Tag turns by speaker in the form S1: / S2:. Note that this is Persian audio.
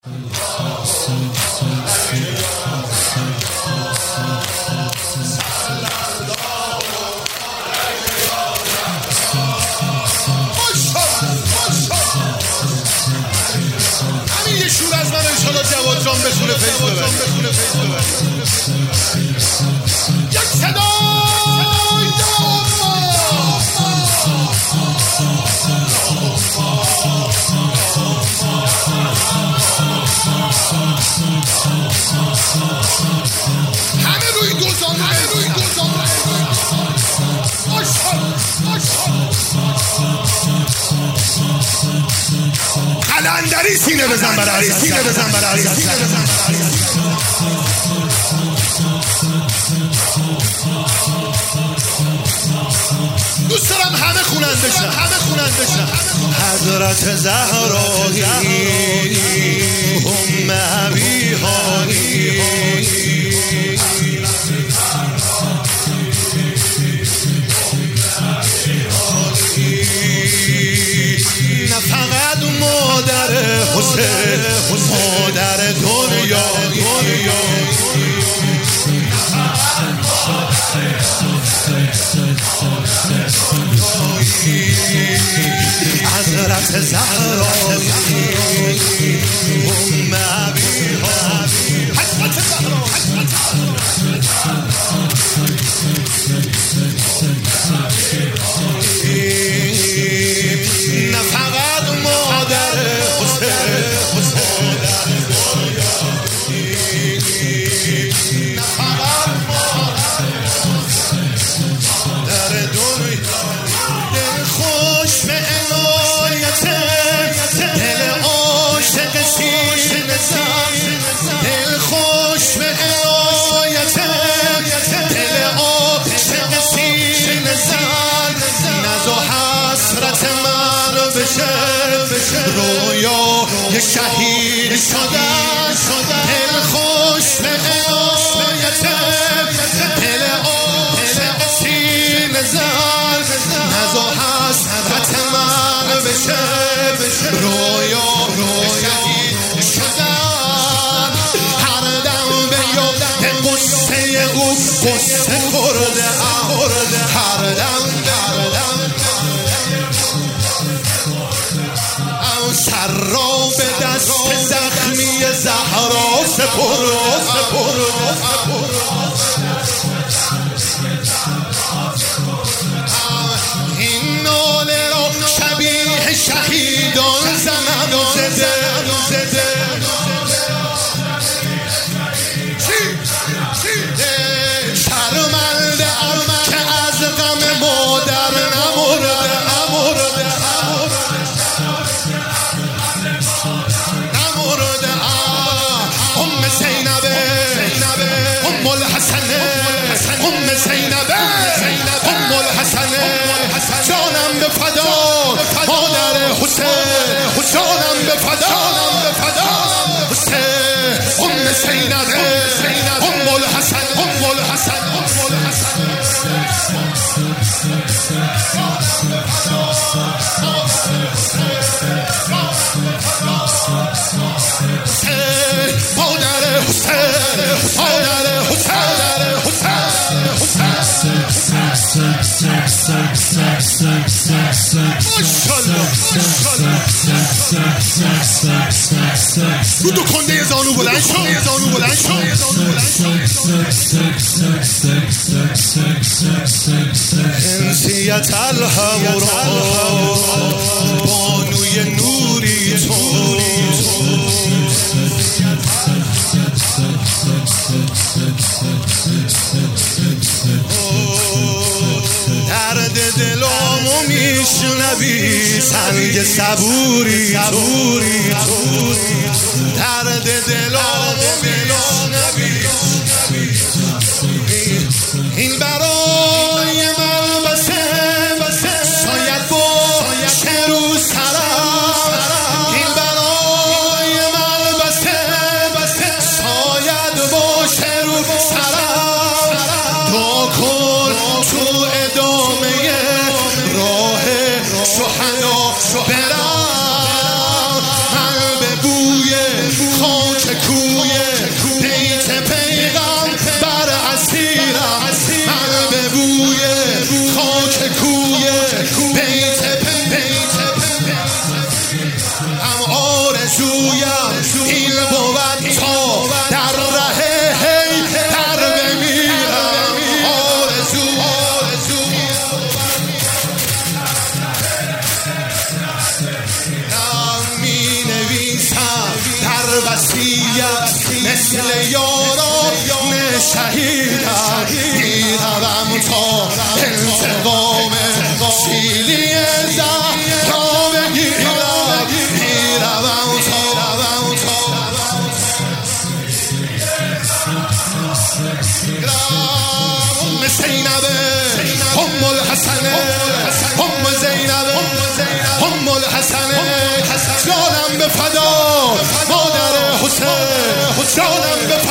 S1: همین یه شور از من انشالله جواد جان بتونه فیض ببره. یک صدای همه روی دوزان قلندری سینه بزن برای دوست دارم همه خوننده شن. حضرت زهرایی ام ابیهایی نه فقط مادر حسین، مادر دنیا حضرت زهرایی ام ابیهایی حضرت نه فقط مادر حسین، نه فقط مادر دنیا دل خوش به عنایت دل عاشق سینه زن، دل خوش به عنایت دل عاشق سینه زن، نز و حسرت من بشه رویا یه شهید شدن، دل خوش به عنایت دل عاشق سینه زن، نز و حسرت من بشه رویا شهید شدن، هر دم به یاد قصه او قصه خورده هر دم سر را به دست زخمی زهرا سپر این ناله را شبیه شهیدان زنم زده شرمنده ام که از غم مادر نمرده ام زینبه ام الحسنه ام زینبه ام الحسنه جانم به فدا مادر حسین، جانم به فدا حسین ام زینبه ام الحسن رو تو کنده زانو بلند شو انسیت الهورا بانوی نوری تو درد دلامو میشنوی سنگ صبوری درد دلامو میشنوی این برای من بسه شاید باشه رو سرم این برای من بسه شاید باشه رو سرم تا کن تو ادامه راه شهدا برم من به بوی وصیت مثل یاران شهیدم میروم تا انتقام سیلی زهرا بگیرم میروم تا زینب ام الحسن ام زینب ام الحسن جانم به فدا مادر حسین جانم به فدا